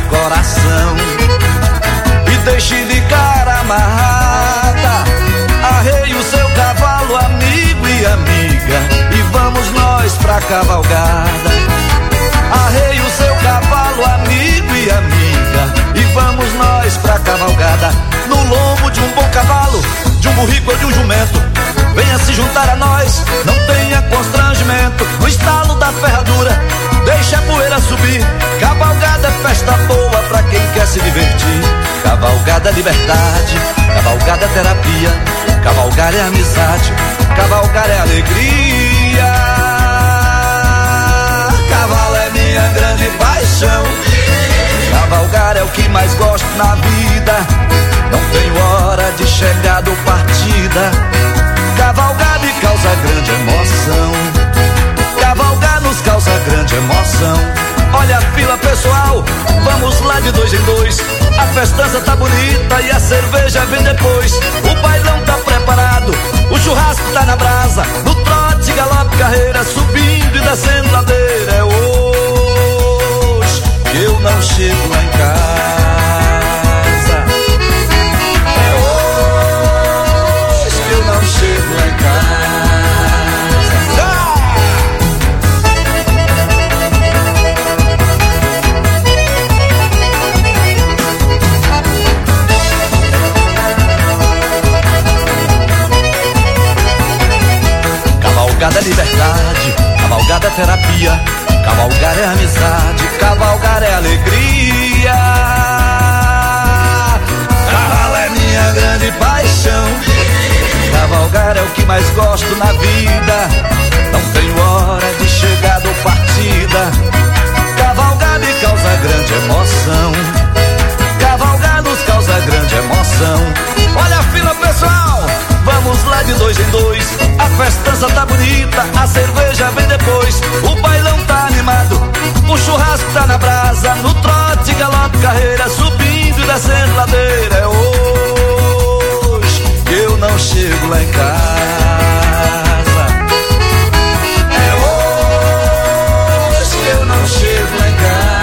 coração. E deixe de cara amarrada, arreie o seu cavalo, amigo e amiga, e vamos nós pra cavalgada. Arreie o seu cavalo, amigo e amiga, e vamos nós pra cavalgada. No lombo de um bom cavalo, de um burrico ou de um jumento, venha se juntar a nós, não tenha constrangimento. No estalo da ferradura, deixa a poeira subir. Cavalgada é festa boa pra quem quer se divertir. Cavalgada é liberdade, cavalgada é terapia, cavalgar é amizade, cavalgar é alegria. Cavalo é minha grande paixão, cavalgar é o que mais gosto na vida. Não tenho hora de chegada ou partida, cavalgar me causa grande emoção. Cavalgar nos causa grande emoção. Olha a fila pessoal, vamos lá de dois em dois. A festança tá bonita e a cerveja vem depois. O bailão tá preparado, o churrasco tá na brasa. No trote, galope, carreira, subindo e descendo ladeira. É hoje que eu não chego lá em casa. É hoje que eu não chego lá em casa. Cavalgada é liberdade, cavalgada é terapia, cavalgar é amizade, cavalgar é alegria. Cavalo é minha grande paixão, cavalgar é o que mais gosto na vida. Não tenho hora de chegada ou partida, cavalgar me causa grande emoção. Cavalgar nos causa grande emoção. Olha a fila pessoal, vamos lá de dois em dois. A festança tá bonita, a cerveja vem depois. O bailão tá animado, o churrasco tá na brasa. No trote, galope, carreira, subindo e descendo ladeira. É hoje que eu não chego lá em casa. É hoje que eu não chego lá em casa.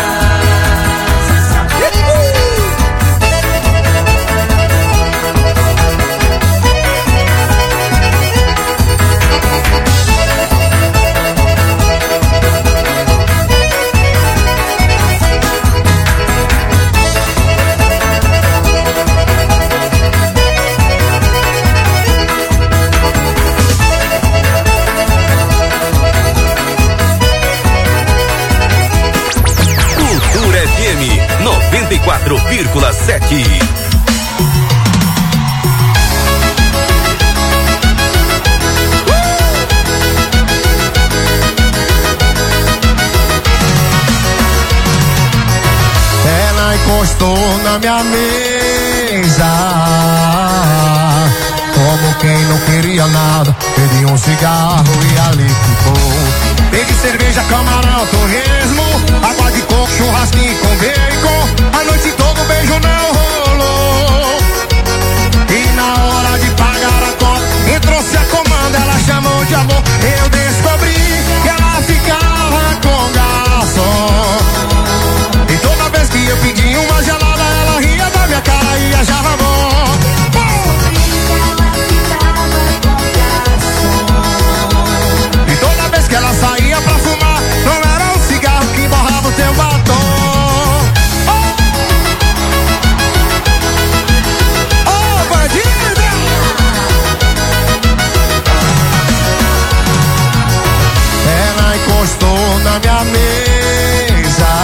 FM 94,7. Ela encostou na minha mesa, como quem não queria nada. Pedi um cigarro e ali ficou. Peguei cerveja, camarão, torresmo, água de coco, churrasquinho com bacon. A noite toda o beijo não rolou. E na hora de pagar a conta, entrou-se a comanda, ela chamou de amor. Eu descobri que ela ficava com garçom. E toda vez que eu pedi uma gelada, ela ria da minha cara e achava bom. E toda vez que ela saía pra fumar, não era um cigarro que borrava o teu batom. Oh, bandida! Ela encostou na minha mesa,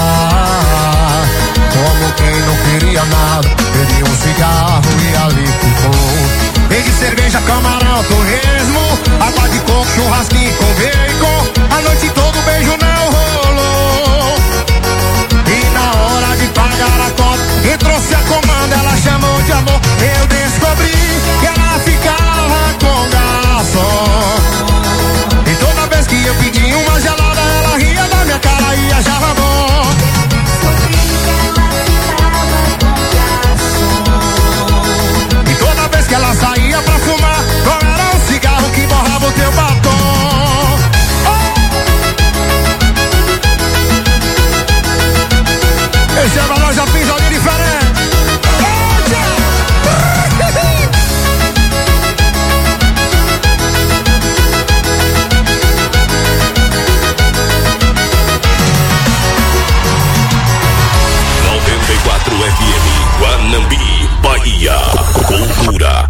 como quem não queria nada. Pedi um cigarro e ali ficou. Peguei cerveja, camarão, torresmo, água de coco, churrasquinho com bacon. A noite toda o beijo não rolou. E na hora de pagar a conta, entrou-se a comanda, ela chamou de amor. Eu descobri que ela ficava com garçom. E toda vez que eu pedi uma gelada, ela ria da minha cara e achava bom. E toda vez que ela saía pra fumar, não era um Bahia Cultura.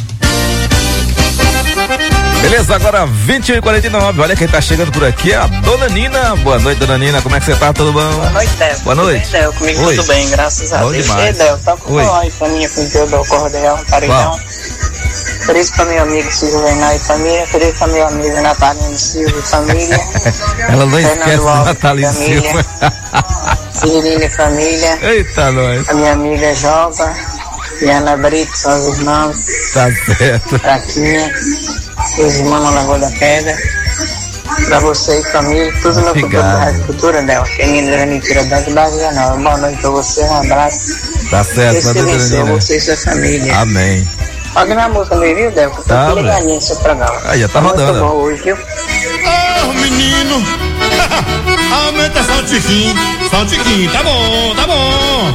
Beleza, agora 21h49. Olha quem tá chegando por aqui, é a Dona Nina. Boa noite, Dona Nina. Como é que você tá? Tudo bom? Boa noite, Del. Boa noite. Del, comigo Oi. tudo bem, graças a Bom Deus. demais. Ei, Del, toca um forró aí pra mim, com o teu do Cordel, Paredão. Feliz pra meu amigo Juvenal e família. Feliz pra meu amigo Natalino Silva e família. Ela não esquece Fernando do Alves, Natalino família. Silva. Cirilo e família. Eita, nós. A minha amiga Joba e Ana Brito, são os irmãos. Tá certo. Praquinha, os irmãos na Lagoa da Pedra. Pra você e família, tudo no futuro da Rádio Cultura, Del. Menina Dani Tiradentes, Bahia Nova. Boa noite pra você, um abraço. Tá certo, Deus te abençoe, você e sua família. Amém. Olha na música do viu, Del? Que eu tô Tá, ligadinho no seu programa. Aí, já tá rodando. Muito bom hoje, viu? Ô, menino, aumenta só um tiquinho, tá bom, tá bom.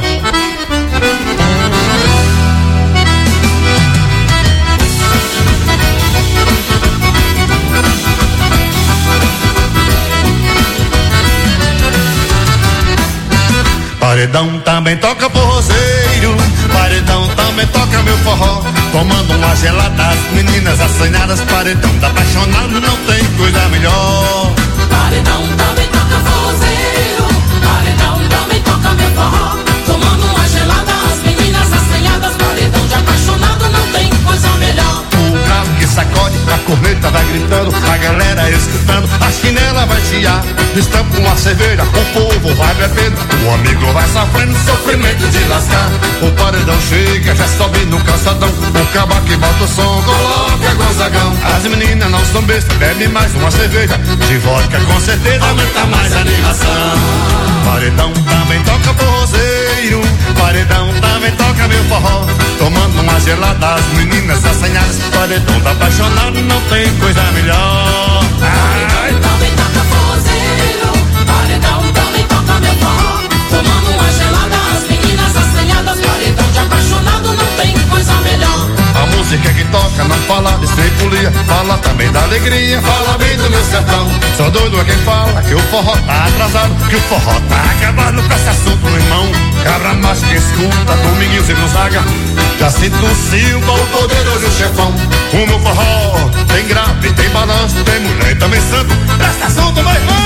Paredão também toca forrozeiro, paredão também toca meu forró. Tomando uma gelada, as meninas assanhadas, paredão da apaixonado, não tem coisa melhor. Paredão também toca forrozeiro, paredão também toca meu forró. Tomando uma gelada, as meninas assanhadas, paredão de apaixonado, não tem coisa melhor. O carro que sacode, a corneta vai gritando, a galera escutando, a chinela vai chiar. Estampa uma cerveja, o povo vai bebendo, o amigo vai sofrendo sofrimento de lascar. O paredão chega, já sobe no calçadão, o cabo que bota o som, coloca gozagão. As meninas não são bestas, bebe mais uma cerveja, de vodka com certeza aumenta mais a animação. Paredão também toca forrozeiro, paredão também toca meu forró. Tomando uma gelada, as meninas assanhadas, paredão da apaixonado, não tem coisa melhor. Paredão também toca forrozeiro, paredão também toca meu forró. Tomando uma gelada, as meninas assanhadas, paredão de apaixonado, não tem coisa melhor. A música que toca não fala de estripulia, fala também da alegria, fala bem do meu sertão. Só doido é quem fala que o forró tá atrasado, que o forró tá acabado com esse assunto, irmão. Cabra macho que escuta, Dominguinhos e Gonzaga, já sinto o Silva, o poderoso chefão. O meu forró tem grave, tem balanço, tem mulher e também santo. Presta assunto, meu irmão!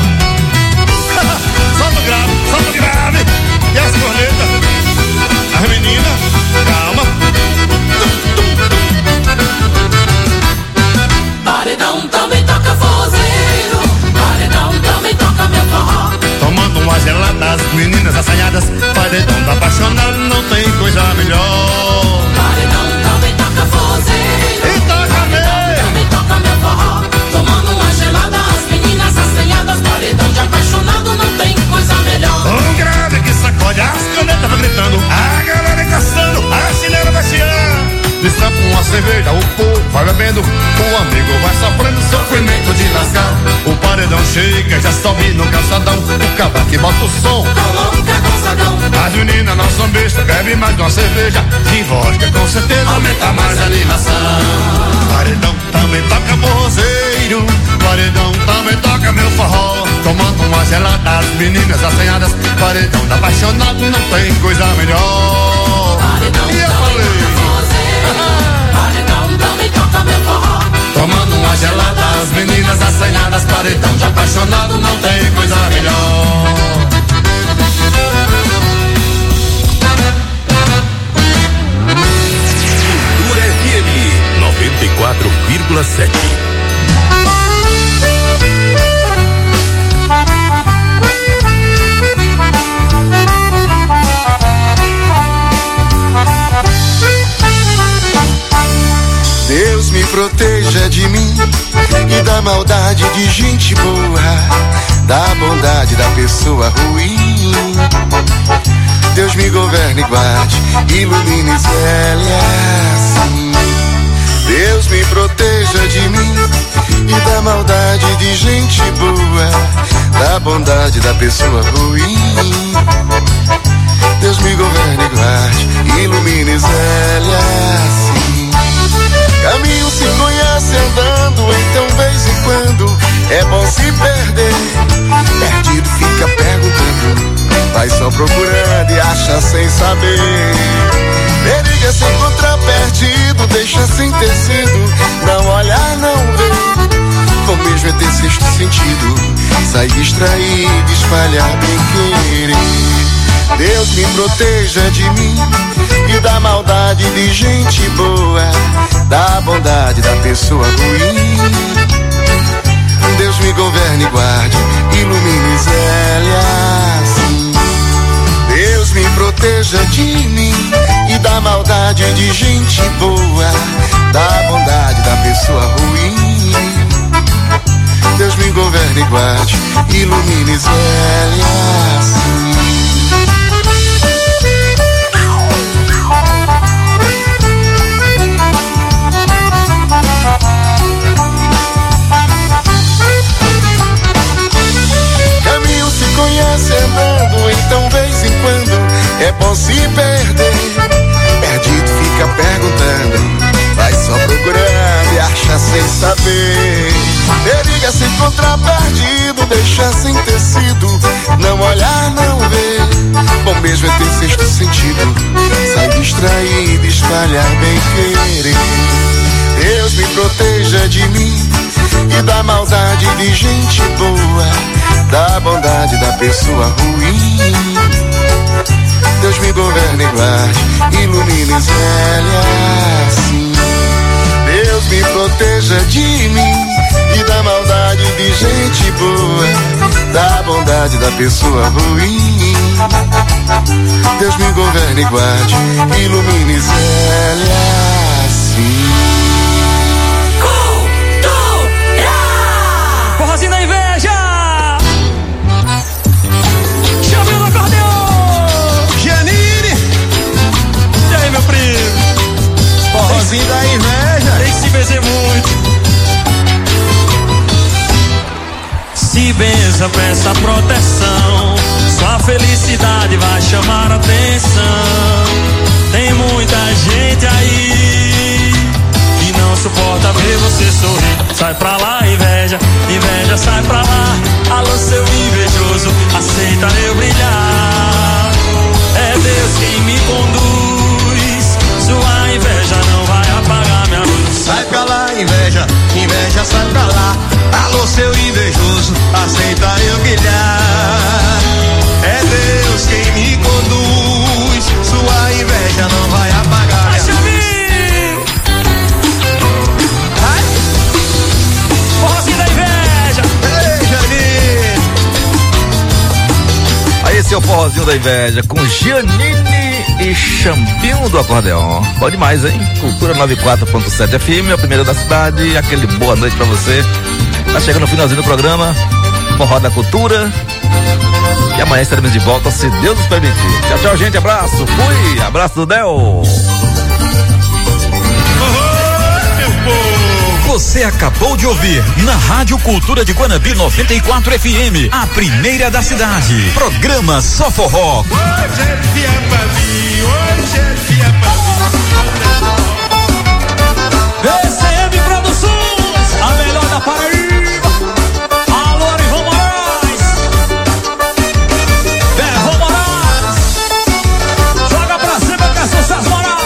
Solta o grave, e as cornetas, as meninas, calma. Paredão também toca forrozeiro, paredão também toca meu forró. Tomando uma gelada, as meninas assanhadas, paredão da apaixonado, não tem coisa melhor. Paredão também toca forrozeiro, E toca paredão também toca meu forró. Tomando uma gelada, as meninas assanhadas, paredão de apaixonado, não tem coisa melhor. Um grave que sacode, as canetas vão gritando, a galera encaçando, a chinela vai chiar. Destampa uma cerveja, o povo vai bebendo, o amigo vai sofrendo sofrimento de lascar. O paredão chega, já sobe no calçadão, o cabo que bota o som, coloca gozadão. as meninas não são bestas, bebe mais uma cerveja, de vodka com certeza aumenta mais a animação. Paredão também toca forrozeiro, paredão também toca meu forró. Tomando uma gelada, as meninas assanhadas, paredão da apaixonado, não tem coisa melhor. Paredão E eu também falei, toca forrozeiro, paredão também toca meu forró. tomando uma gelada, as meninas assanhadas, paredão de apaixonado, não tem coisa melhor. Cultura FM 94,7. Deus me proteja de mim e da maldade de gente boa, da bondade da pessoa ruim. Deus me governe e guarde, ilumine Zélia assim. Deus me proteja de mim e da maldade de gente boa, da bondade da pessoa ruim. Deus me governe e guarde, ilumine Zélia assim. Caminho se conhece andando, então vez em quando é bom se perder. Perdido fica perguntando, vai só procurando e acha sem saber. Periga se encontrar perdido, deixa sem tecido. Não olhar, não ver, bom mesmo é ter sexto sentido. Sai distraído, espalhar bem querer. Deus me proteja de mim e da maldade de gente boa, da bondade da pessoa ruim. Deus me governe e guarde, ilumine Zélia assim. Deus me proteja de mim e da maldade de gente boa, da bondade da pessoa ruim. Deus me governe e guarde, ilumine Zélia assim. Caminho se conhece andando, então vez em quando é bom se perder. Perdido fica perguntando, vai só procurando e acha sem saber. Periga se encontrar perdido, deixa sem tecido. Não olhar, não ver, bom mesmo é ter sexto sentido. Sai distraído, espalhar bem querer. Deus me proteja de mim e da maldade de gente boa, da bondade da pessoa ruim. Deus me governe e guarde, ilumine Zélia assim. Deus me proteja de mim e da maldade de gente boa, da bondade da pessoa ruim. Deus me governe e guarde, ilumine Zélia assim. Forrozinho da inveja! Chame no acordeon! Janine! E aí, meu primo? Forrozinho da inveja! Tem que se benzer muito. Se benza, peça proteção. Sua felicidade vai chamar atenção. Tem muita gente aí que não suporta ver você sorrir. Sai pra lá, inveja, inveja, sai pra lá. Alô, seu invejoso, aceita eu brilhar. É Deus quem me conduz, sua inveja não vai apagar minha luz. Sai pra lá, inveja, inveja, sai pra lá. Alô, seu invejoso, aceita eu brilhar. É Deus quem me conduz, sua inveja não vai apagar minha luz. Forrozinho da inveja! Ei, Janine! Aí esse é o Forrozinho da Inveja com Janine e Champinho do Acordeon. Bom demais, hein? Cultura 94.7 FM, a primeira da cidade. Aquele boa noite pra você. Tá chegando o finalzinho do programa. Forró da Cultura. E amanhã estaremos de volta, se Deus nos permitir. Tchau, tchau, gente. Abraço. Fui. Abraço do Del. Você acabou de ouvir na Rádio Cultura de Guanabi 94 FM, a primeira da cidade. Programa Só Forró. Hoje é dia pra mim, hoje é dia pra mim. VCM Produções, a melhor da Paraíba. Alô, Arivão Moraes. Berrão Moraes. Joga pra cima que é sucesso moral.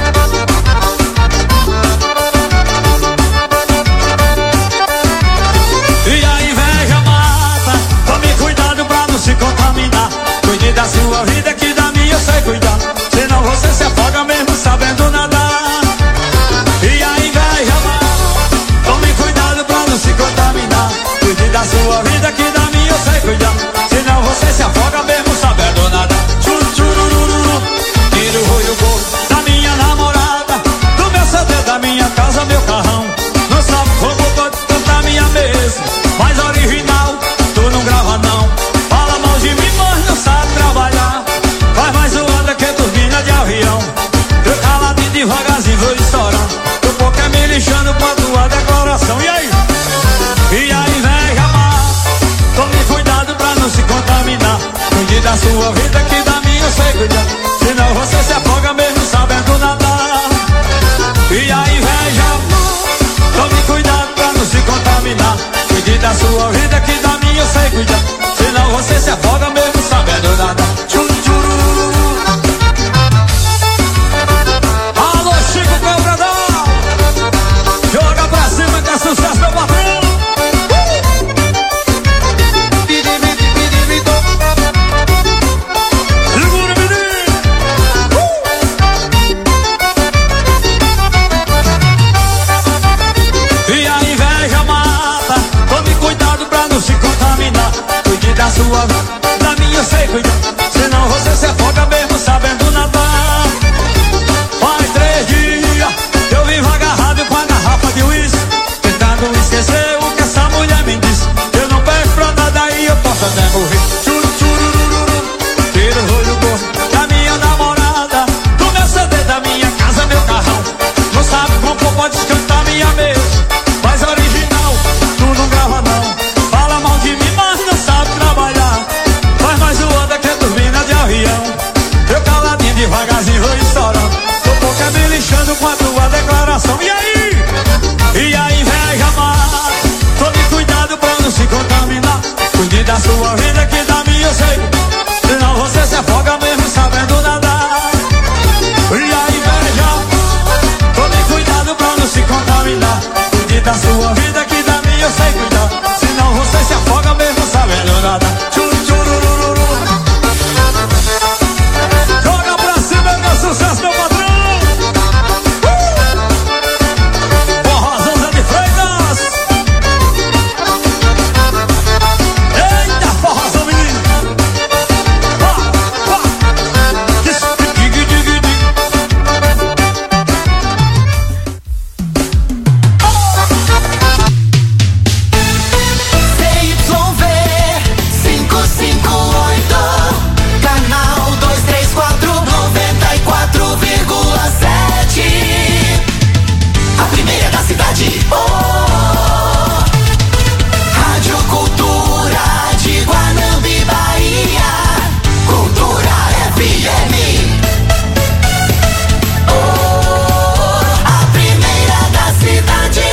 E a inveja mata, tome cuidado pra não se contaminar. Cuide da sua vida que da minha eu sei cuidar. Senão você se afoga mesmo sabendo nadar. E a inveja mata, tome cuidado pra não se contaminar. Cuide da sua vida que da minha eu sei cuidar. Senão você se afoga mesmo sabendo nadar. Chururururu, tira o rolho gol da minha namorada, do meu CD, da minha casa, meu carrão. Não sabe como pode cantar minha mesa, mas original tu não grava não. Fala mal de mim, mas não sabe trabalhar. Faz mais zoada que turbina de avião. Eu calado e devagarzinho vou estourando. O pouco é me lixando pra tua decoração. E aí? E a inveja mata, tome cuidado pra não se contaminar. Cuide da sua vida que da minha eu sei cuidar. Senão você se afoga mesmo sabendo nadar. E a inveja mata, tome cuidado pra não se contaminar. Cuide da sua vida que da minha eu sei cuidar. Senão você se afoga mesmo sabendo nadar. Churururu. A primeira da cidade.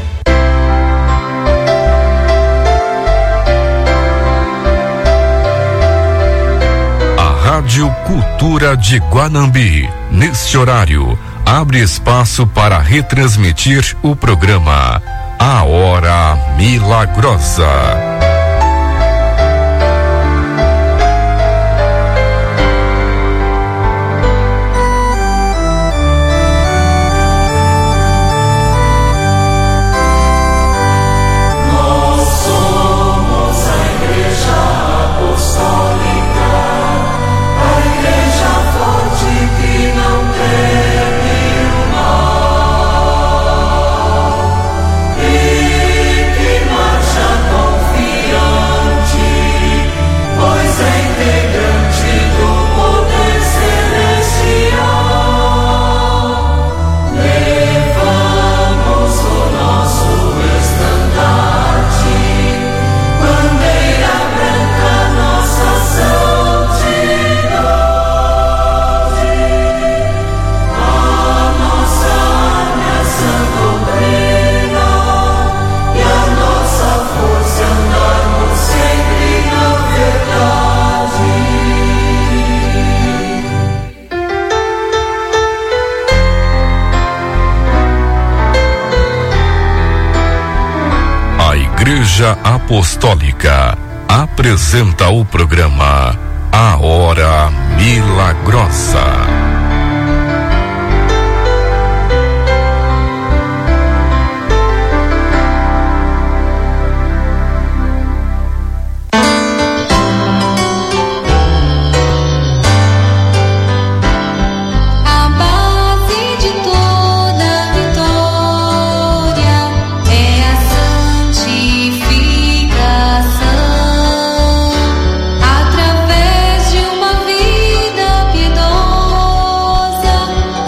Rádio Cultura de Guanambi, neste horário, abre espaço para retransmitir o programa A Hora Milagrosa. Igreja Apostólica apresenta o programa A Hora Milagrosa. Através de uma vida piedosa,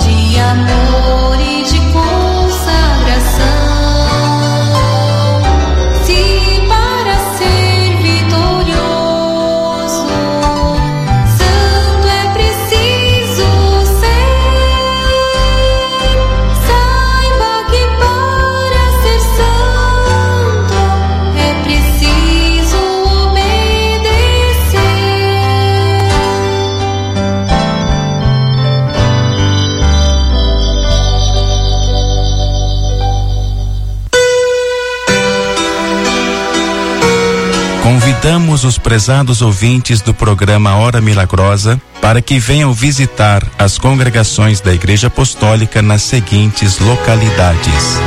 Convidamos os prezados ouvintes do programa Hora Milagrosa para que venham visitar as congregações da Igreja Apostólica nas seguintes localidades: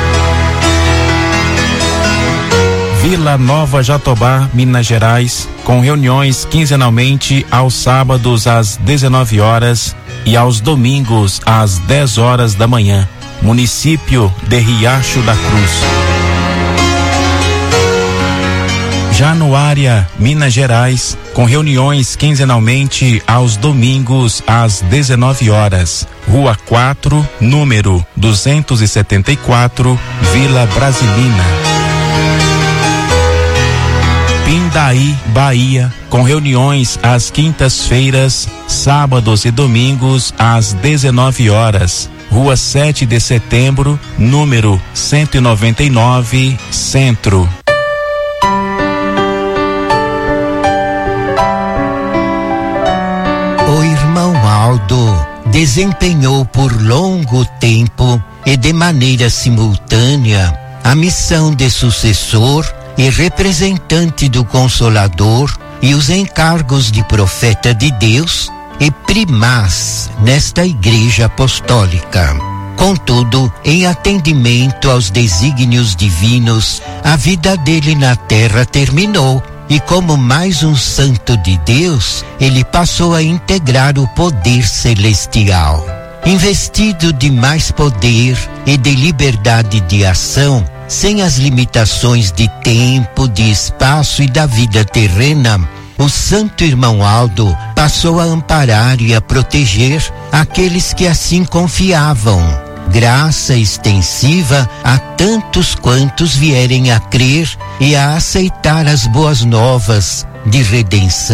Vila Nova Jatobá, Minas Gerais, com reuniões quinzenalmente aos sábados às 19 horas e aos domingos às 10 horas da manhã. Município de Riacho da Cruz. Januária, Minas Gerais, com reuniões quinzenalmente aos domingos às 19 horas. Rua 4, número 274, Vila Brasilina. Pindaí, Bahia, com reuniões às quintas-feiras, sábados e domingos às 19 horas. Rua 7 de Setembro, número 199, Centro. O irmão Aldo desempenhou por longo tempo e de maneira simultânea a missão de sucessor e representante do Consolador e os encargos de profeta de Deus e primaz nesta Igreja Apostólica. Contudo, em atendimento aos desígnios divinos, a vida dele na terra terminou. E como mais um santo de Deus, ele passou a integrar o poder celestial. Investido de mais poder e de liberdade de ação, sem as limitações de tempo, de espaço e da vida terrena, o santo irmão Aldo passou a amparar e a proteger aqueles que assim confiavam. Graça extensiva a tantos quantos vierem a crer e a aceitar as boas novas de redenção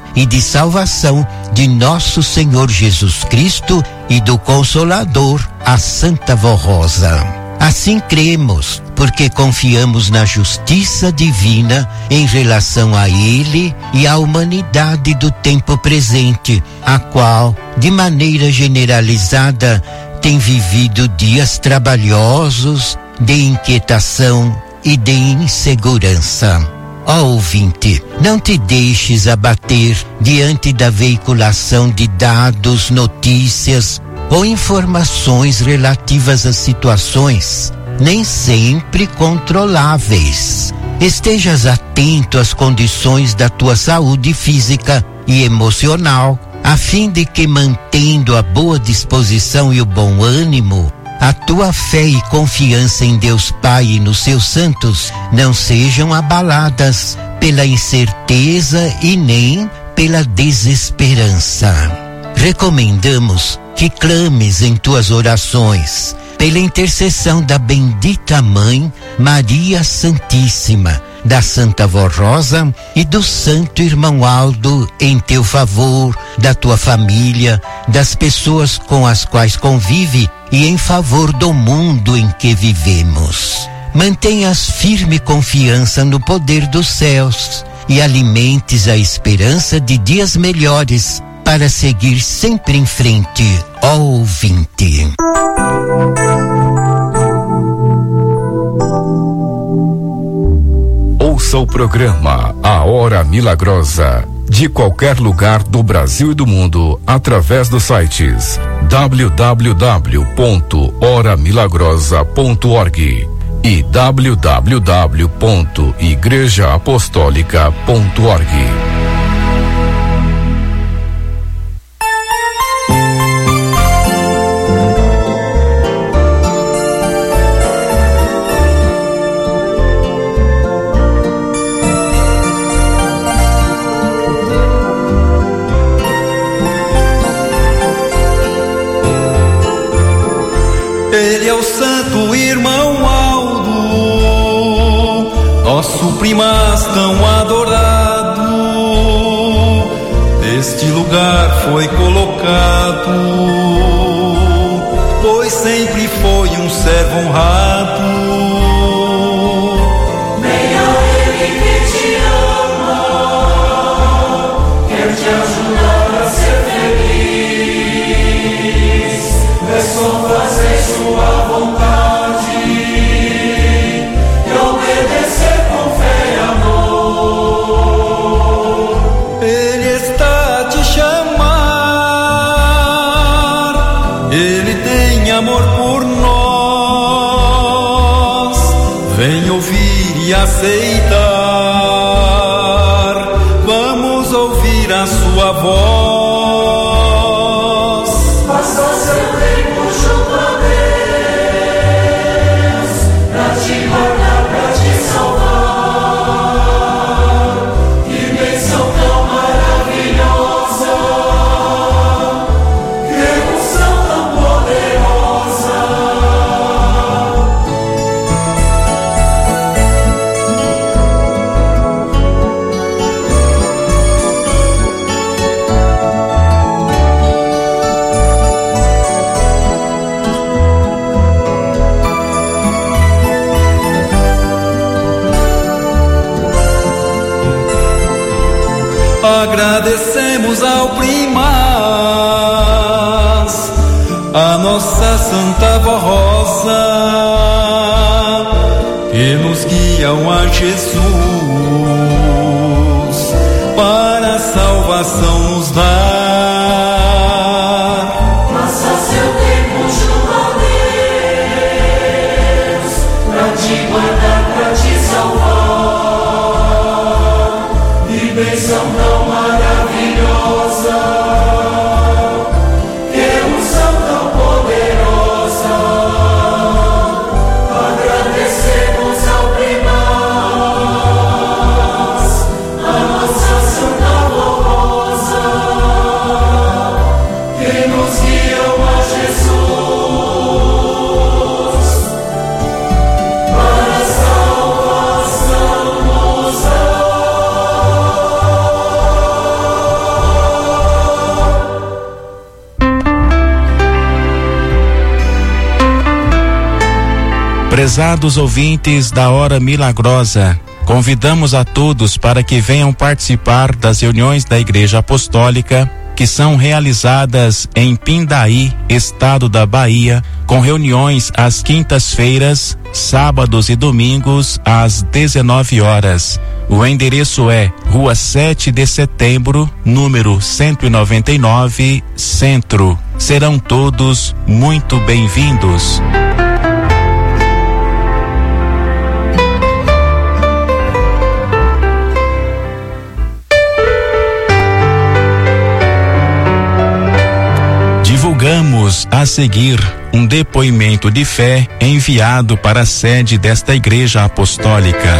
e de salvação de nosso Senhor Jesus Cristo e do Consolador, a Santa Vó Rosa. Assim cremos, porque confiamos na justiça divina em relação a Ele e à humanidade do tempo presente, a qual, de maneira generalizada, tem vivido dias trabalhosos, de inquietação e de insegurança. Ó ouvinte, não te deixes abater diante da veiculação de dados, notícias ou informações relativas a situações nem sempre controláveis. Estejas atento às condições da tua saúde física e emocional, a fim de que, mantendo a boa disposição e o bom ânimo, a tua fé e confiança em Deus Pai e nos seus santos não sejam abaladas pela incerteza e nem pela desesperança. Recomendamos que clames em tuas orações pela intercessão da bendita Mãe Maria Santíssima, da Santa Vó Rosa e do Santo Irmão Aldo em teu favor, da tua família, das pessoas com as quais convive e em favor do mundo em que vivemos. Mantenhas firme confiança no poder dos céus e alimentes a esperança de dias melhores para seguir sempre em frente, ó ouvinte. Ouça o programa A Hora Milagrosa de qualquer lugar do Brasil e do mundo através dos sites www.horamilagrosa.org e www.igrejaapostólica.org. Ele é o Santo Irmão Aldo, nosso primaz tão adorado. Neste lugar foi colocado, pois sempre foi um servo honrado. Venha Ele que te ama, quer te ajudar a ser feliz. É só fazer sua vontade e obedecer com fé e amor. Ele está a te chamar, Ele tem amor por nós. Vem ouvir e aceitar, vamos ouvir a sua voz. Passa seu tempo junto a Deus, pra te guardar, pra te salvar. Que bênção tão maravilhosa, que unção tão poderosa. Agradecemos ao primaz, a nossa Santa Vó Rosa, que nos guiam a Jesus, para a salvação nos dar. Passa seu tempo junto a Deus, pra te guardar, pra te salvar. Que bênção tão maravilhosa, que unção tão poderosa. Agradecemos ao primaz, a nossa Santa Vó Rosa, Prezados ouvintes da Hora Milagrosa, convidamos a todos para que venham participar das reuniões da Igreja Apostólica que são realizadas em Pindaí, estado da Bahia, com reuniões às quintas-feiras, sábados e domingos às 19 horas. O endereço é Rua 7 de Setembro, número 199, Centro. Serão todos muito bem-vindos. Divulgamos a seguir um depoimento de fé enviado para a sede desta Igreja Apostólica.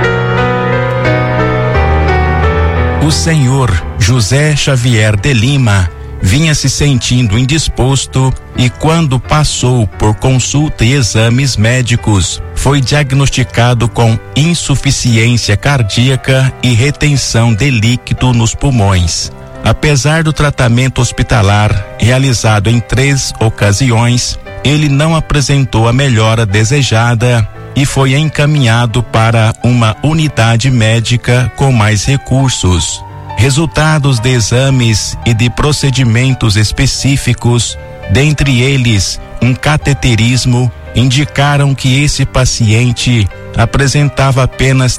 O senhor José Xavier de Lima vinha se sentindo indisposto e, quando passou por consulta e exames médicos, foi diagnosticado com insuficiência cardíaca e retenção de líquido nos pulmões. Apesar do tratamento hospitalar realizado em 3 ocasiões, ele não apresentou a melhora desejada e foi encaminhado para uma unidade médica com mais recursos. Resultados de exames e de procedimentos específicos, dentre eles um cateterismo, indicaram que esse paciente apresentava apenas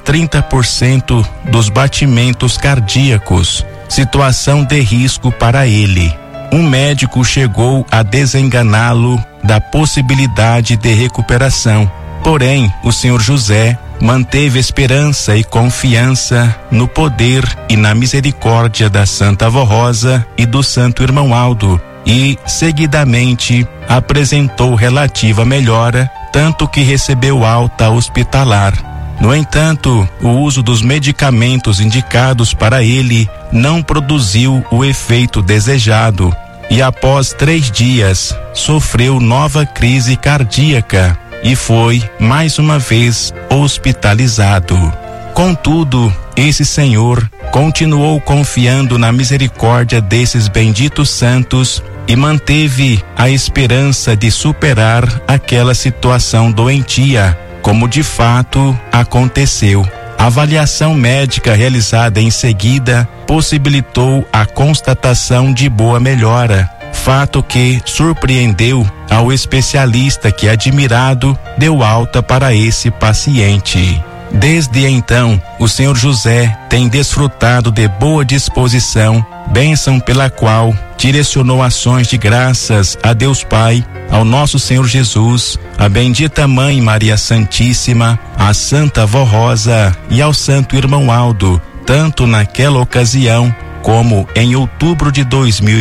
30% dos batimentos cardíacos, situação de risco para ele. Um médico chegou a desenganá-lo da possibilidade de recuperação. Porém, o senhor José manteve esperança e confiança no poder e na misericórdia da Santa Avó Rosa e do Santo Irmão Aldo e, seguidamente, apresentou relativa melhora, tanto que recebeu alta hospitalar. No entanto, o uso dos medicamentos indicados para ele não produziu o efeito desejado e, após 3 dias, sofreu nova crise cardíaca e foi, mais uma vez, hospitalizado. Contudo, esse senhor continuou confiando na misericórdia desses benditos santos e manteve a esperança de superar aquela situação doentia, como de fato aconteceu. A avaliação médica realizada em seguida possibilitou a constatação de boa melhora, fato que surpreendeu ao especialista que, admirado, deu alta para esse paciente. Desde então, o senhor José tem desfrutado de boa disposição, bênção pela qual direcionou ações de graças a Deus Pai, ao nosso Senhor Jesus, a bendita Mãe Maria Santíssima, a Santa Avó Rosa e ao Santo Irmão Aldo, tanto naquela ocasião como em outubro de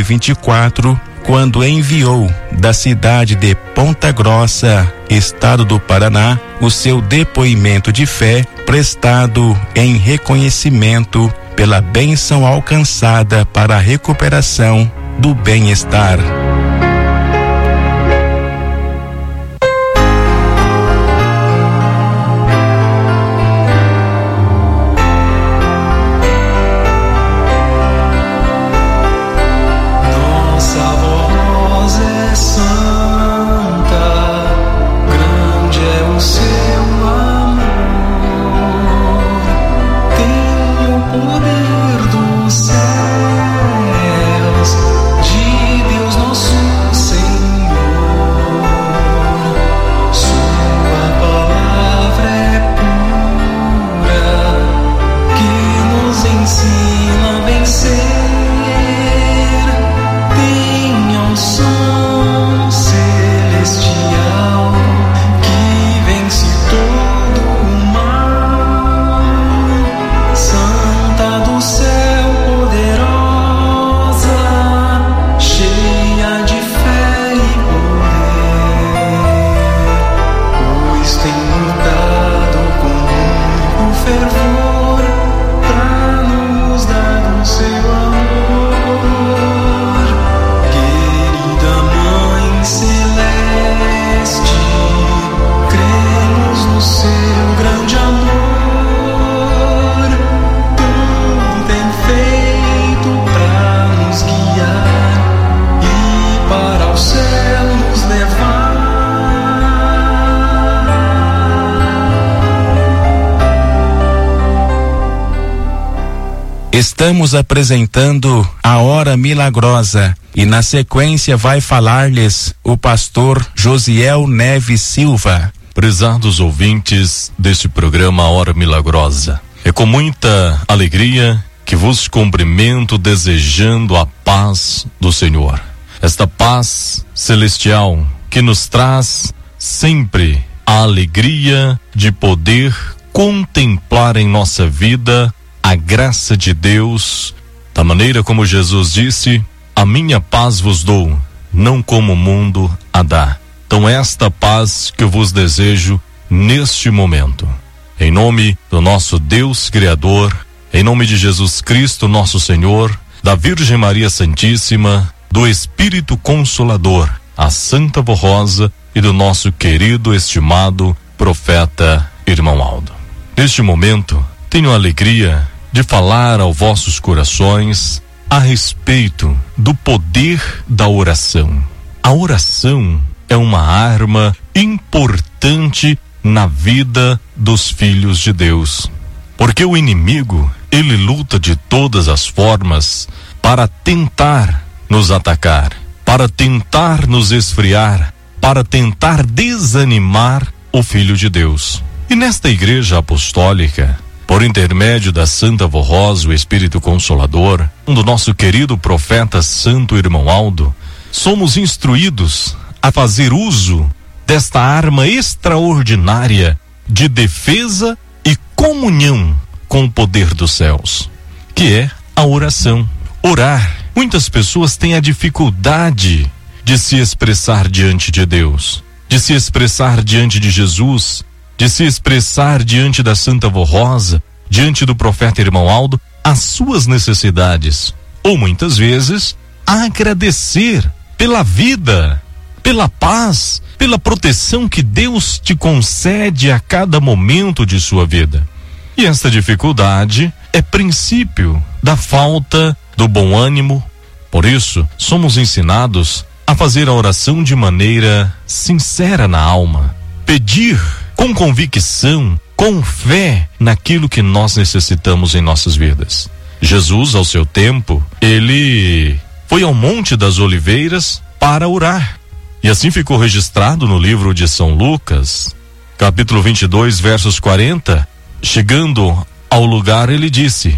2024, quando enviou da cidade de Ponta Grossa, estado do Paraná, o seu depoimento de fé prestado em reconhecimento pela bênção alcançada para a recuperação do bem-estar. Poder dos céus, de Deus nosso Estamos apresentando a Hora Milagrosa e na sequência vai falar-lhes o pastor Josiel Neves Silva. Prezados ouvintes deste programa Hora Milagrosa, é com muita alegria que vos cumprimento desejando a paz do Senhor. Esta paz celestial que nos traz sempre a alegria de poder contemplar em nossa vida a graça de Deus, da maneira como Jesus disse: a minha paz vos dou, não como o mundo a dá. Então esta paz que eu vos desejo neste momento, em nome do nosso Deus Criador, em nome de Jesus Cristo nosso Senhor, da Virgem Maria Santíssima, do Espírito Consolador, a Santa Vó Rosa e do nosso querido, estimado profeta irmão Aldo. Neste momento, tenho a alegria de falar aos vossos corações a respeito do poder da oração. A oração é uma arma importante na vida dos filhos de Deus, porque o inimigo, ele luta de todas as formas para tentar nos atacar, para tentar nos esfriar, para tentar desanimar o Filho de Deus. E nesta igreja apostólica, por intermédio da Santa Vó Rosa, o Espírito Consolador, do nosso querido profeta Santo Irmão Aldo, somos instruídos a fazer uso desta arma extraordinária de defesa e comunhão com o poder dos céus, que é a oração. Orar. Muitas pessoas têm a dificuldade de se expressar diante de Deus, de se expressar diante de Jesus, de se expressar diante da Santa Vó Rosa, diante do profeta irmão Aldo, as suas necessidades, ou muitas vezes agradecer pela vida, pela paz, pela proteção que Deus te concede a cada momento de sua vida. E esta dificuldade é princípio da falta do bom ânimo. Por isso, somos ensinados a fazer a oração de maneira sincera na alma, pedir com convicção, com fé naquilo que nós necessitamos em nossas vidas. Jesus, ao seu tempo, ele foi ao Monte das Oliveiras para orar. E assim ficou registrado no livro de São Lucas, capítulo 22, versos 40. Chegando ao lugar, ele disse: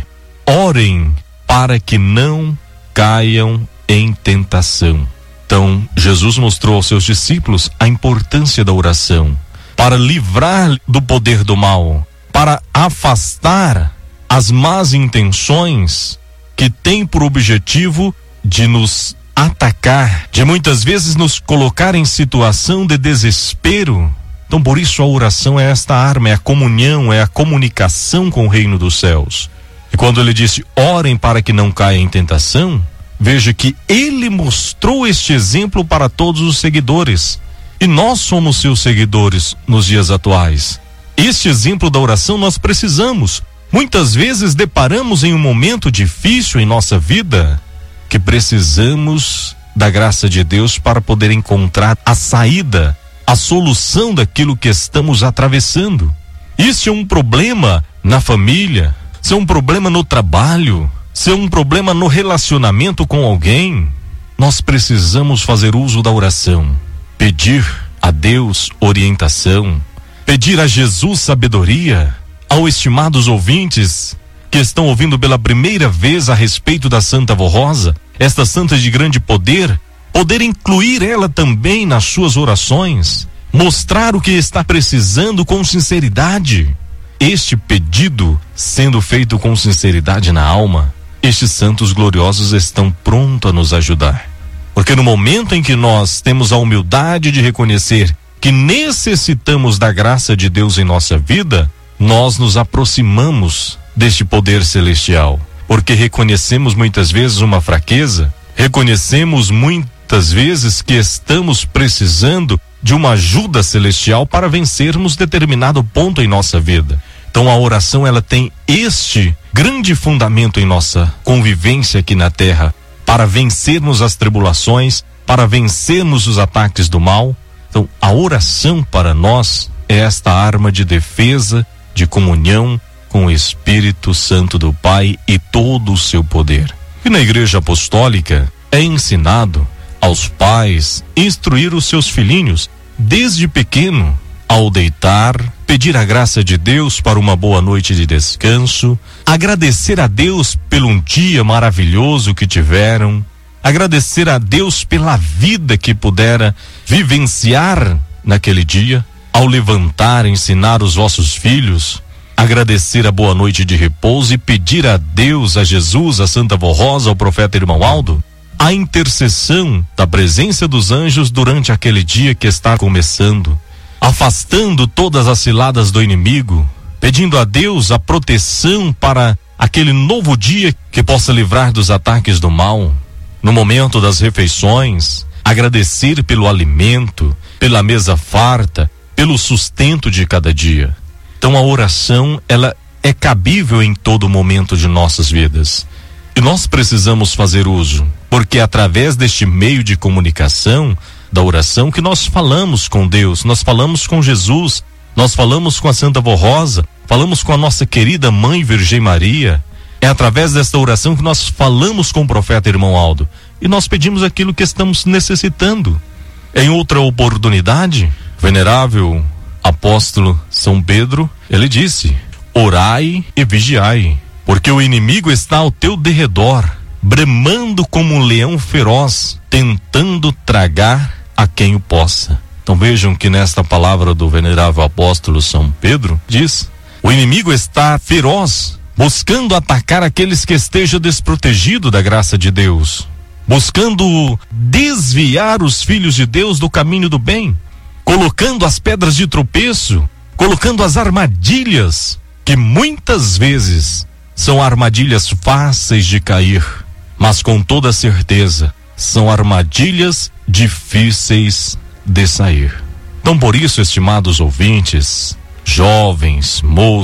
orem para que não caiam em tentação. Então, Jesus mostrou aos seus discípulos a importância da oração para livrar do poder do mal, para afastar as más intenções que têm por objetivo de nos atacar, de muitas vezes nos colocar em situação de desespero. Então, por isso a oração é esta arma, é a comunhão, é a comunicação com o reino dos céus. E quando ele disse, orem para que não caia em tentação, veja que ele mostrou este exemplo para todos os seguidores. E nós somos seus seguidores nos dias atuais. Este exemplo da oração nós precisamos. Muitas vezes deparamos em um momento difícil em nossa vida, que precisamos da graça de Deus para poder encontrar a saída, a solução daquilo que estamos atravessando. Isso é um problema na família, se é um problema no trabalho, se é um problema no relacionamento com alguém. Nós precisamos fazer uso da oração, pedir a Deus orientação, pedir a Jesus sabedoria. Ao estimados ouvintes que estão ouvindo pela primeira vez a respeito da Santa Vó Rosa, esta santa de grande poder, poder incluir ela também nas suas orações, mostrar o que está precisando com sinceridade. Este pedido sendo feito com sinceridade na alma, estes santos gloriosos estão prontos a nos ajudar. Porque no momento em que nós temos a humildade de reconhecer que necessitamos da graça de Deus em nossa vida, nós nos aproximamos deste poder celestial, porque reconhecemos muitas vezes uma fraqueza, reconhecemos muitas vezes que estamos precisando de uma ajuda celestial para vencermos determinado ponto em nossa vida. Então a oração, ela tem este grande fundamento em nossa convivência aqui na terra, para vencermos as tribulações, para vencermos os ataques do mal. Então a oração para nós é esta arma de defesa, de comunhão com o Espírito Santo do Pai e todo o seu poder. E na Igreja Apostólica é ensinado aos pais instruir os seus filhinhos desde pequeno, ao deitar, pedir a graça de Deus para uma boa noite de descanso, agradecer a Deus pelo um dia maravilhoso que tiveram, agradecer a Deus pela vida que pudera vivenciar naquele dia, ao levantar, ensinar os vossos filhos, agradecer a boa noite de repouso e pedir a Deus, a Jesus, a Santa Vó Rosa, ao profeta irmão Aldo, a intercessão da presença dos anjos durante aquele dia que está começando, afastando todas as ciladas do inimigo, pedindo a Deus a proteção para aquele novo dia que possa livrar dos ataques do mal. No momento das refeições, agradecer pelo alimento, pela mesa farta, pelo sustento de cada dia. Então a oração, ela é cabível em todo momento de nossas vidas. E nós precisamos fazer uso, porque é através deste meio de comunicação, da oração, que nós falamos com Deus, nós falamos com Jesus, nós falamos com a Santa Vó Rosa, falamos com a nossa querida Mãe Virgem Maria. É através desta oração que nós falamos com o profeta irmão Aldo e nós pedimos aquilo que estamos necessitando. Em outra oportunidade, venerável apóstolo São Pedro, ele disse: orai e vigiai, porque o inimigo está ao teu derredor, bramando como um leão feroz, tentando tragar a quem o possa. Então vejam que nesta palavra do venerável apóstolo São Pedro diz: o inimigo está feroz, buscando atacar aqueles que estejam desprotegidos da graça de Deus, buscando desviar os filhos de Deus do caminho do bem, colocando as pedras de tropeço, colocando as armadilhas, que muitas vezes são armadilhas fáceis de cair, mas com toda certeza são armadilhas difíceis de sair. Então, por isso, estimados ouvintes, jovens,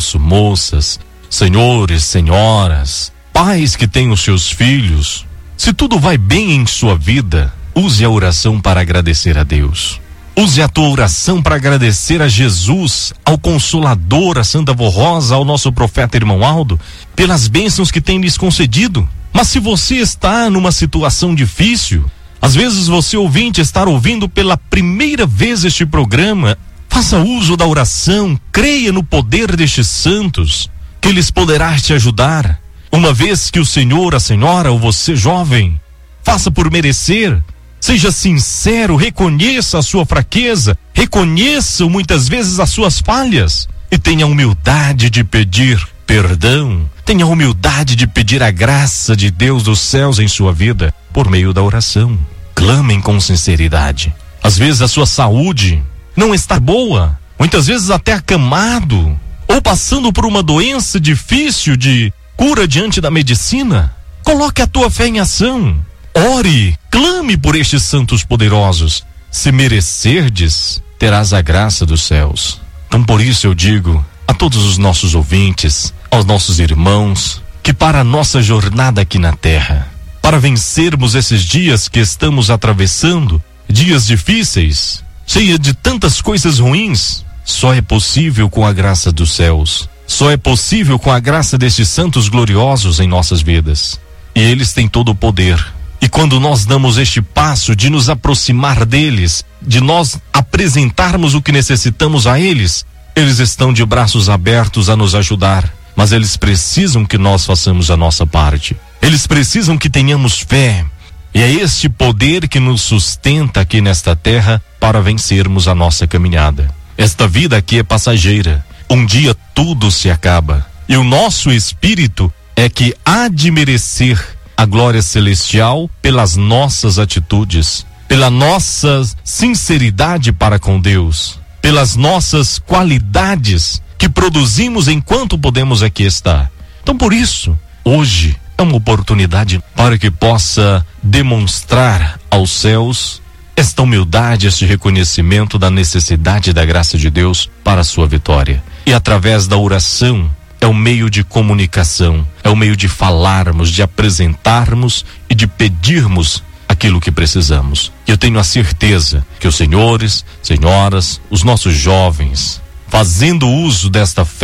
moças, senhores, senhoras, pais que têm os seus filhos, se tudo vai bem em sua vida, use a oração para agradecer a Deus. Use a tua oração para agradecer a Jesus, ao Consolador, a Santa Vó Rosa, ao nosso profeta irmão Aldo, pelas bênçãos que tem lhes concedido. Mas se você está numa situação difícil, às vezes você ouvinte está ouvindo pela primeira vez este programa, faça uso da oração, creia no poder destes santos, que lhes poderá te ajudar, uma vez que o Senhor, a Senhora ou você jovem, faça por merecer. Seja sincero, reconheça a sua fraqueza, reconheça muitas vezes as suas falhas e tenha a humildade de pedir perdão, tenha a humildade de pedir a graça de Deus dos céus em sua vida por meio da oração. Clamem com sinceridade. Às vezes a sua saúde não está boa, muitas vezes até acamado, ou passando por uma doença difícil de cura diante da medicina. Coloque a tua fé em ação. Ore, clame por estes santos poderosos. Se merecerdes, terás a graça dos céus. Então por isso eu digo a todos os nossos ouvintes, aos nossos irmãos, que para a nossa jornada aqui na terra, para vencermos esses dias que estamos atravessando, dias difíceis, cheios de tantas coisas ruins, só é possível com a graça dos céus. Só é possível com a graça destes santos gloriosos em nossas vidas. E eles têm todo o poder. E quando nós damos este passo de nos aproximar deles, de nós apresentarmos o que necessitamos a eles, eles estão de braços abertos a nos ajudar, mas eles precisam que nós façamos a nossa parte. Eles precisam que tenhamos fé. E é este poder que nos sustenta aqui nesta terra para vencermos a nossa caminhada. Esta vida aqui é passageira. Um dia tudo se acaba. E o nosso espírito é que há de merecer a glória celestial pelas nossas atitudes, pela nossa sinceridade para com Deus, pelas nossas qualidades que produzimos enquanto podemos aqui estar. Então por isso, hoje é uma oportunidade para que possa demonstrar aos céus esta humildade, este reconhecimento da necessidade da graça de Deus para a sua vitória. E através da oração, é o meio de comunicação, é o meio de falarmos, de apresentarmos e de pedirmos aquilo que precisamos. E eu tenho a certeza que os senhores, senhoras, os nossos jovens, fazendo uso desta fé,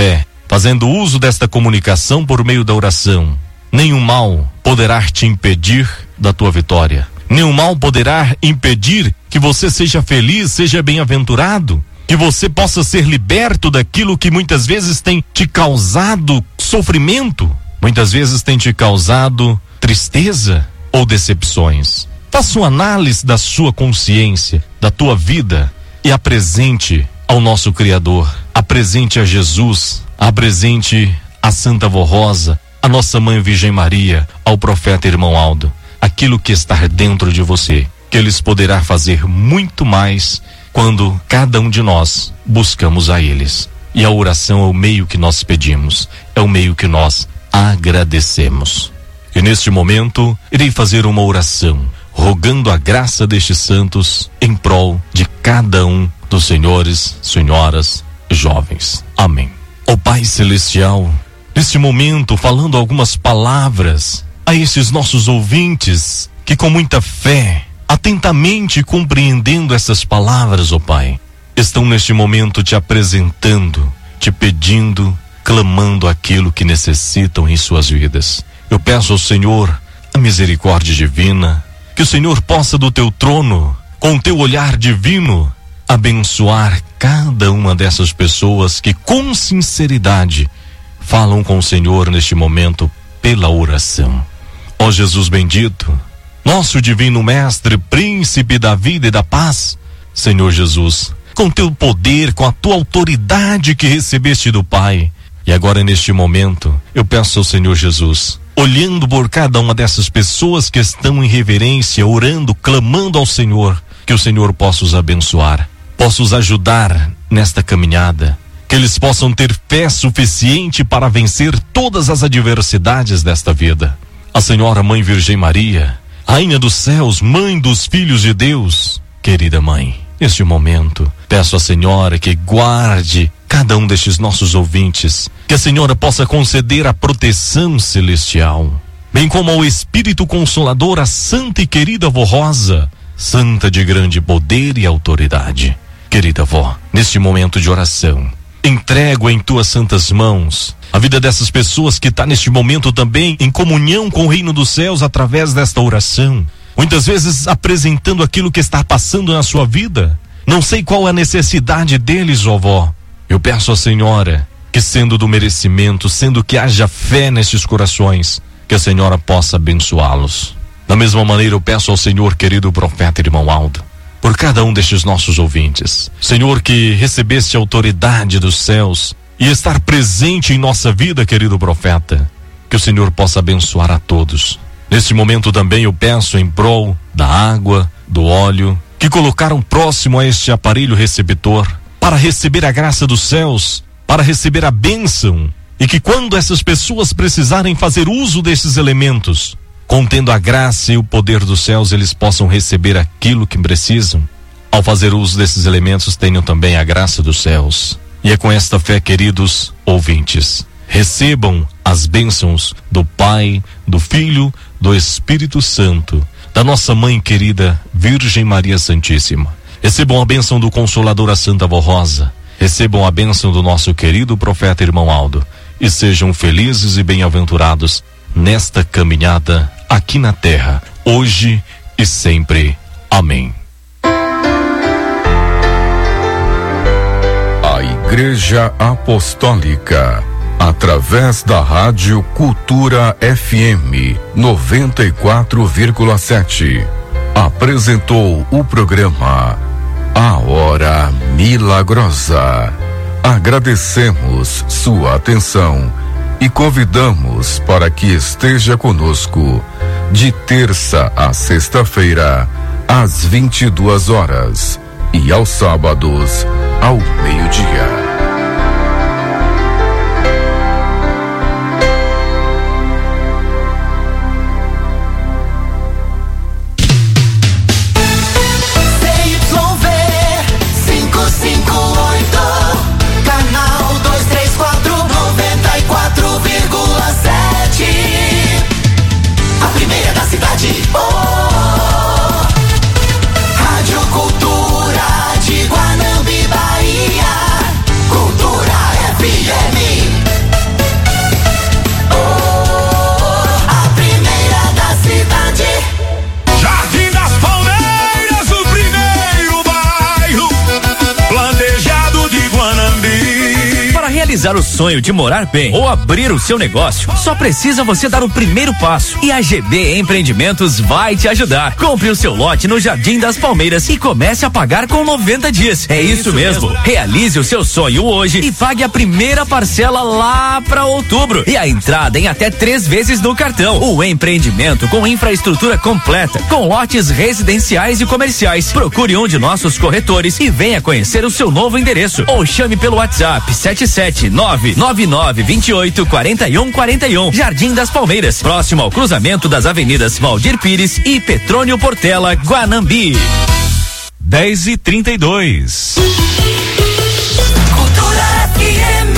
fazendo uso desta comunicação por meio da oração, nenhum mal poderá te impedir da tua vitória. Nenhum mal poderá impedir que você seja feliz, seja bem-aventurado, que você possa ser liberto daquilo que muitas vezes tem te causado sofrimento, muitas vezes tem te causado tristeza ou decepções. Faça uma análise da sua consciência, da tua vida, e apresente ao nosso Criador, apresente a Jesus, apresente a Santa Vó Rosa, a nossa Mãe Virgem Maria, ao profeta Irmão Aldo, aquilo que está dentro de você, que eles poderá fazer muito mais quando cada um de nós buscamos a eles. E a oração é o meio que nós pedimos, é o meio que nós agradecemos. E neste momento, irei fazer uma oração, rogando a graça destes santos em prol de cada um dos senhores, senhoras, jovens. Amém. Ó Pai Celestial, neste momento, falando algumas palavras a esses nossos ouvintes que com muita fé, atentamente compreendendo essas palavras, ó Pai, estão neste momento te apresentando, te pedindo, clamando aquilo que necessitam em suas vidas. Eu peço ao Senhor a misericórdia divina, que o Senhor possa do teu trono, com o teu olhar divino, abençoar cada uma dessas pessoas que com sinceridade falam com o Senhor neste momento pela oração. Ó Jesus bendito, nosso divino mestre, príncipe da vida e da paz, Senhor Jesus, com teu poder, com a tua autoridade que recebeste do Pai, e agora neste momento eu peço ao Senhor Jesus, olhando por cada uma dessas pessoas que estão em reverência, orando, clamando ao Senhor, que o Senhor possa os abençoar, possa os ajudar nesta caminhada, que eles possam ter fé suficiente para vencer todas as adversidades desta vida. A Senhora Mãe Virgem Maria, Rainha dos céus, Mãe dos filhos de Deus, querida Mãe, neste momento, peço à Senhora que guarde cada um destes nossos ouvintes, que a Senhora possa conceder a proteção celestial, bem como ao Espírito Consolador, a Santa e querida Vó Rosa, Santa de grande poder e autoridade. Querida Vó, neste momento de oração, entrego em tuas santas mãos a vida dessas pessoas que está neste momento também em comunhão com o reino dos céus através desta oração, muitas vezes apresentando aquilo que está passando na sua vida. Não sei qual é a necessidade deles, ó Vó. Eu peço à Senhora que, sendo do merecimento, sendo que haja fé nesses corações, que a Senhora possa abençoá-los. Da mesma maneira eu peço ao Senhor, querido profeta Irmão Aldo, por cada um destes nossos ouvintes, Senhor, que recebeste a autoridade dos céus e estar presente em nossa vida, querido profeta, que o Senhor possa abençoar a todos. Neste momento também eu peço em prol da água, do óleo, que colocaram próximo a este aparelho receptor, para receber a graça dos céus, para receber a bênção, e que quando essas pessoas precisarem fazer uso desses elementos, contendo a graça e o poder dos céus, eles possam receber aquilo que precisam. Ao fazer uso desses elementos, tenham também a graça dos céus. E é com esta fé, queridos ouvintes, recebam as bênçãos do Pai, do Filho, do Espírito Santo, da nossa Mãe querida Virgem Maria Santíssima. Recebam a bênção do Consolador, a Santa Vó Rosa. Recebam a bênção do nosso querido profeta Irmão Aldo. E sejam felizes e bem-aventurados nesta caminhada aqui na terra, hoje e sempre. Amém. A Igreja Apostólica, através da Rádio Cultura FM 94,7, apresentou o programa A Hora Milagrosa. Agradecemos sua atenção e convidamos para que esteja conosco de terça a sexta-feira, às 22 horas e aos sábados, ao meio-dia. Rádio Cultura de Guanambi, Bahia. realizar o sonho de morar bem ou abrir o seu negócio, só precisa você dar o primeiro passo. E a GB Empreendimentos vai te ajudar. Compre o seu lote no Jardim das Palmeiras e comece a pagar com 90 dias. É isso mesmo. Realize o seu sonho hoje e pague a primeira parcela lá para outubro. E a entrada em até 3 vezes no cartão. O empreendimento com infraestrutura completa, com lotes residenciais e comerciais. Procure um de nossos corretores e venha conhecer o seu novo endereço. Ou chame pelo WhatsApp 77999284141. Jardim das Palmeiras, próximo ao cruzamento das avenidas Valdir Pires e Petrônio Portela, Guanambi. 10h32. Cultura FM.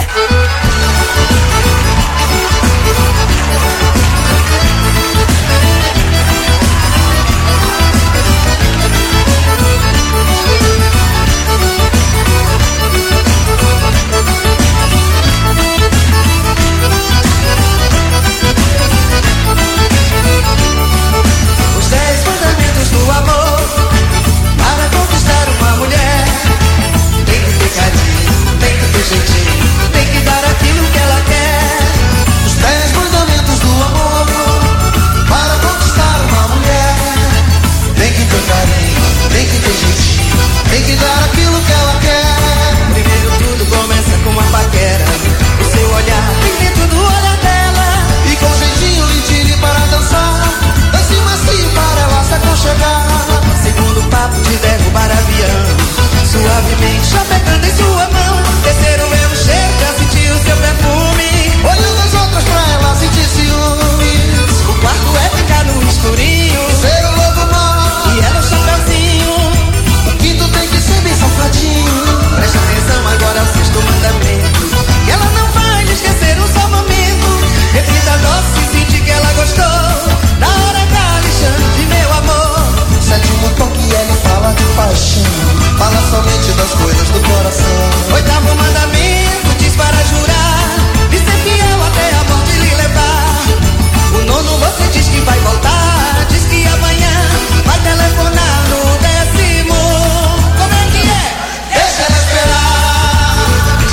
Os 10 mandamentos do amor para conquistar uma mulher. Tem que ter carinho, tem que ter jeitinho, tem que dar aquilo que ela quer. Os 10 mandamentos do amor para conquistar uma mulher. Tem que ter carinho, tem que ter jeitinho, tem que dar aquilo que ela quer. Primeiro tudo começa com uma paquera. O seu olhar tem dentro do olhar dela. E com jeitinho lhe tire para dançar. Dance macio para ela se aconchegar. Segundo papo de derrubar avião, suavemente chapecando em sua mão. Terceiro é o cheiro pra sentir o seu perfume. Olhando as outras pra ela sentir ciúmes. O quarto é ficar no escurinho, ser o lobo mau e ela o chapeuzinho. O quinto tem que ser bem safadinho. Presta atenção agora ao 6º mandamento, que ela não vai lhe esquecer um só momento. Repita doce e sentir que ela gostou. Na hora da Alexandre, meu amor. 7º toque ele fala de paixão. Fala somente das coisas do coração. 8º mandamento diz para jurar de ser fiel até a morte lhe levar. O 9º você diz que vai voltar. Diz que amanhã vai telefonar no 10º. Como é que é? Deixa ela esperar.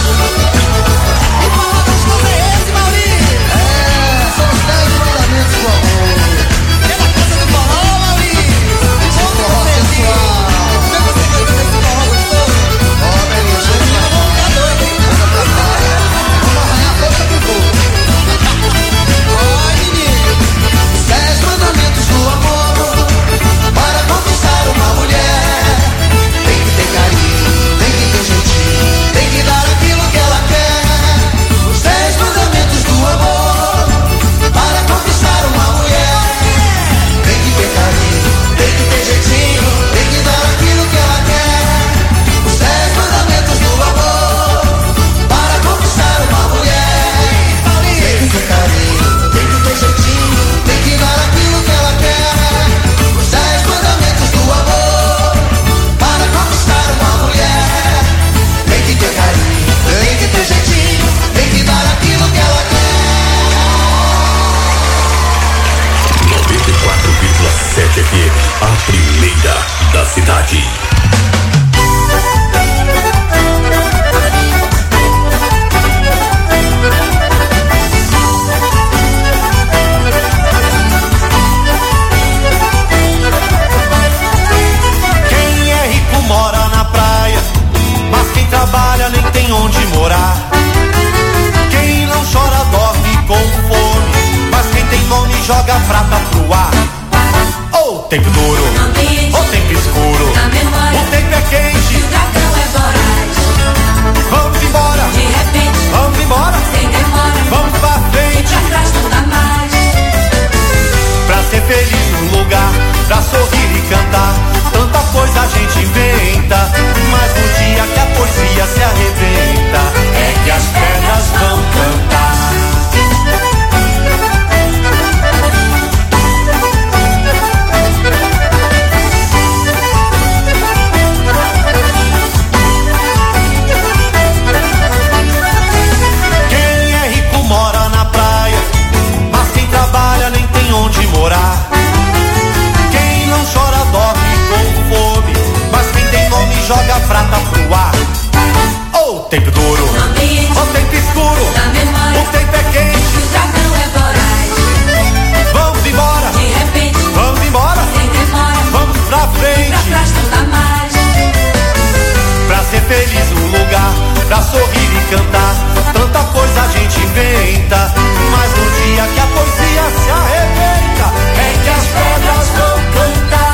E fala dos coisas é esse, Maurício? São os 10 mandamentos do amor. Pela casa do forró, Maurício. Forró sensual. Como é que você vai ver esse forró gostoso? Ó, menino, chega pra cá. Tá doido, hein? Chega pra cá. Vamos arranhar a força do povo. Ó, menino. Os 10 mandamentos do amor para conquistar uma mulher. Tem que ter carinho, tem que ter jeitinho, tem que dar aquilo que ela quer. Os 10 mandamentos do amor para conquistar uma mulher. Tem que ter carinho, tem que ter jeitinho, tem que dar aquilo que ela quer. Os 10 mandamentos do amor para conquistar uma mulher. Tem que ter carinho, tem que ter jeitinho, tem que dar aquilo que ela quer. Os 10 mandamentos do amor para conquistar uma mulher. Tem que ter carinho, tem que ter jeitinho, tem que dar aquilo que ela quer. 94,7 FM, a primeira da cidade. Quem é rico mora na praia, mas quem trabalha nem tem onde morar. Quem não chora dorme com fome, mas quem tem nome joga prata pro ar. Ou tempo duro, ou tempo escuro, o tempo é quente, o dragão é voraz. Vamos embora, de repente, vamos embora, sem demora, vamos pra frente, e pra trás não dá mais. Pra ser feliz no lugar, pra sorrir e cantar, tanta coisa a gente inventa. Mas no dia que a poesia se arrebenta, é que as pernas vão cantar. joga prata pro ar. Ou tempo duro, ou traz toda mais. Pra ser feliz um lugar, pra sorrir e cantar, tanta coisa a gente inventa, mas no dia que a poesia se arrebenta, é que as pedras vão cantar.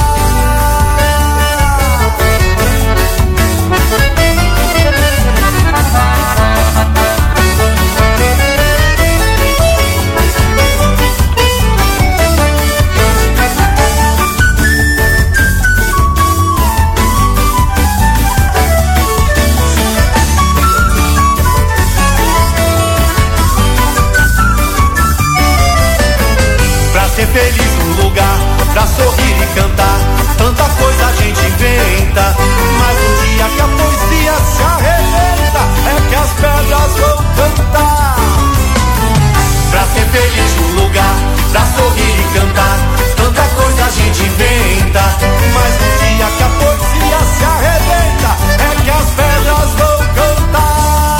Ser feliz um lugar, pra sorrir e cantar, tanta coisa a gente inventa, mas no dia que a poesia se arrebenta, é que as pedras vão cantar. Pra ser feliz um lugar, pra sorrir e cantar, tanta coisa a gente inventa, mas no dia que a poesia se arrebenta, é que as pedras vão cantar.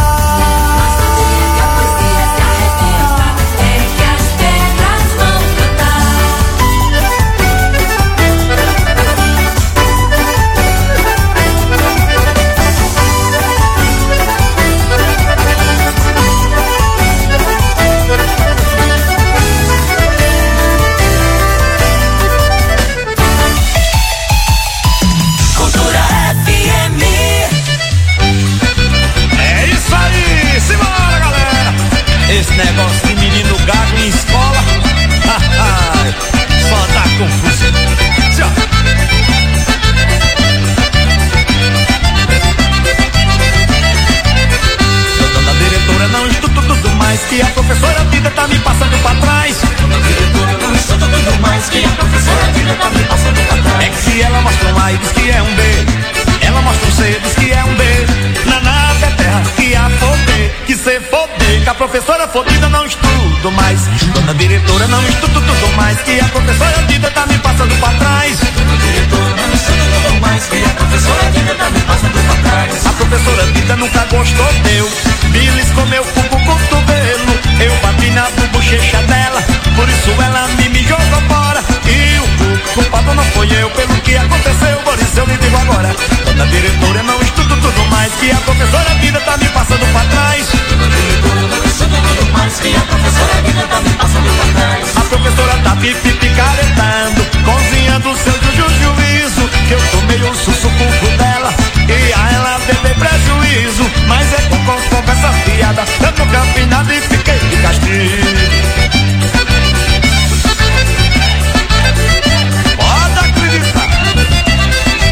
Esse negócio de menino gago em escola, só dá confusão. Dona diretora, não estudo tudo mais que a professora vida tá me passando pra trás. Dona diretora, não estudo tudo mais que a professora vida tá me passando pra trás. É que se ela mostra um A e diz que é um B, ela mostra um C, diz que é um B. Na nada é terra que a foder, que se foder, que a professora fodida não estudo mais. Dona diretora, não estudo tudo mais que a professora vida tá me passando pra trás. Dona diretora, não estudo tudo mais que a professora vida tá me passando pra trás. A professora vida nunca gostou deu, beliscou meu cu com o cotovelo, eu bati na bochecha dela, por isso ela me jogou fora. E o culpado não foi eu pelo que aconteceu, por isso eu lhe digo agora. Dona diretora, não estudo tudo mais que a professora vida tá me passando pra trás. Dona diretora, não estudo tudo mais que a professora vida tá me passando pra trás. A professora tá picaretando, cozinhando seu juízo, que eu tomei um sussucuco dela e a ela dei prejuízo. Mas é com conversa fiada, eu nunca vi nada e fiquei